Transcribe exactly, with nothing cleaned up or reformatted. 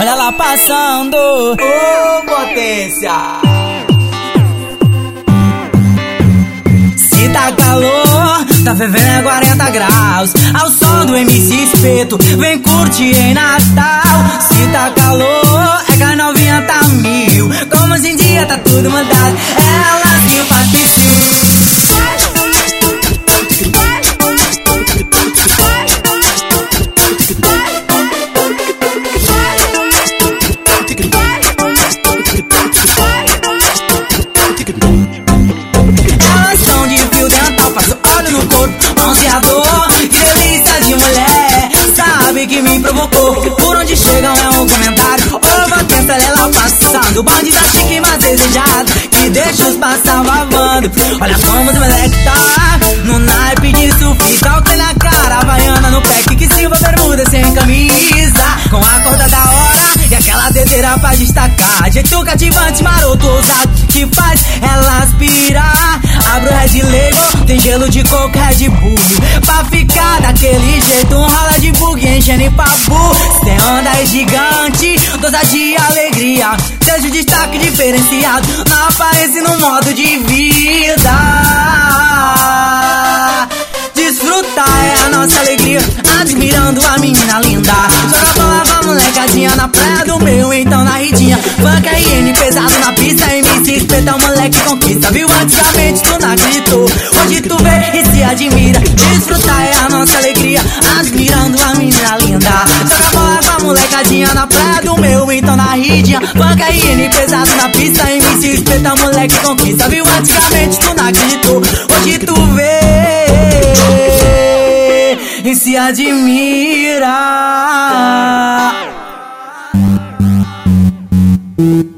olha ela passando. Ô, oh, potência! Se tá calor, tá fervendo é quarenta graus. Ao som do M C Espeto, vem curtir em Natal. Se tá calor, é que a novinha tá mil. Como hoje em dia tá tudo mudado, elas que participam. Que delícia de mulher, sabe que me provocou. Por onde chegam é um comentário. Ô, potência, ela passando. Bandido chique, mas desejado, que deixa os passar babando. Olha como os moleque tá no naipe de surf, calque na cara, havaiana no pé, que silva, bermuda sem camisa, com a corda da hora e aquela dedeira pra destacar. Jeito cativante, maroto, ousado, que faz ela aspirar. Abre o Red Label, tem gelo de coco, Red Bull, pra ficar daquele jeito, um rola de bug, enchendo papo. Cê onda é gigante, dosa de alegria, seja o destaque diferenciado na aparência e no modo de vida. Desfrutar é a nossa alegria, admirando a menina linda. Joga bola, vamos molecadinha na praia do meu, então na ridinha. Funk R N pesado na pista, M C Espeta, moleque conquista. Viu antigamente, tu não acreditou, hoje tu vê e se admira. Desfrutar é a nossa alegria, admirando a menina linda. Joga bola, vamos molecadinha na praia do meu, então na ridinha. Funk R N pesado na pista, M C Espeta, moleque conquista. Viu antigamente, tu não acreditou, hoje tu vê e se admira.